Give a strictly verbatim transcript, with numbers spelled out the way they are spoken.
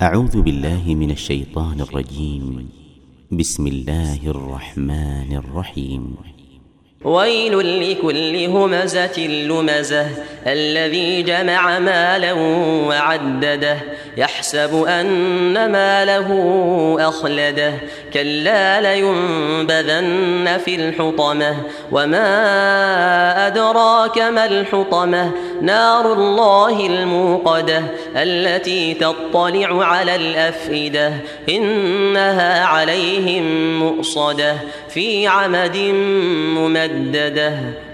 أعوذ بالله من الشيطان الرجيم. بسم الله الرحمن الرحيم. ويل لكل همزة لمزة الذي جمع مالا وعدده يحسب أن ماله أخلده كلا لينبذن في الحطمة وما أدراك ما الحطمة نار الله الموقدة التي تطلع على الأفئدة إنها عليهم مؤصدة في عمد ممددة.